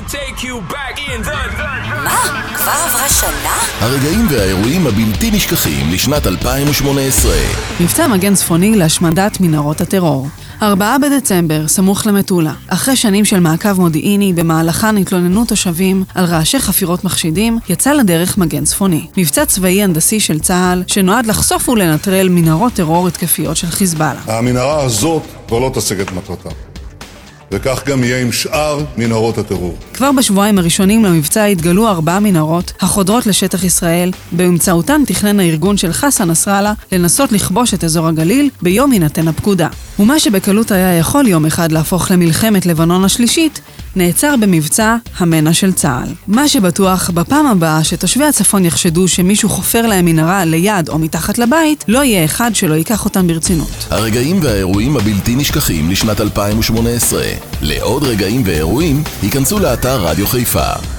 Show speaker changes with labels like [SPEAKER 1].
[SPEAKER 1] take you back in the...
[SPEAKER 2] מה? כבר עברה שנה?
[SPEAKER 3] הרגעים והאירועים הבלתי נשכחים לשנת 2018.
[SPEAKER 4] מבצע מגן צפוני להשמדת מנהרות הטרור. 4 בדצמבר, סמוך למטולה. אחרי שנים של מעקב מודיעיני, במהלכן התלוננו תושבים על רעשי חפירות מחשידים, יצא לדרך מגן צפוני. מבצע צבאי הנדסי של צה"ל, שנועד לחשוף ולנטרל מנהרות טרור התקפיות של חיזבאללה.
[SPEAKER 5] המנהרה הזאת כבר לא תשיג את מטרתה. וכך גם יהיה עם שאר מנהרות הטרור.
[SPEAKER 4] כבר בשבועיים הראשונים למבצע התגלו 4 מנהרות החודרות לשטח ישראל, באמצעותן תכנן הארגון של חסן נסראללה לנסות לכבוש את אזור הגליל ביום יינתן הפקודה. ומה שבקלות היה יכול יום אחד להפוך למלחמת לבנון השלישית, נעצר במבצע המנע של צה"ל. מה שבטוח, בפעם הבאה שתושבי הצפון יחשדו שמישהו חופר להם מנהרה ליד או מתחת לבית, לא יהיה אחד שלא ייקח אותם ברצינות.
[SPEAKER 3] הרגעים והאירועים הבלתי נשכחים לשנת 2018. לעוד רגעים ואירועים, היכנסו לאתר רדיו חיפה.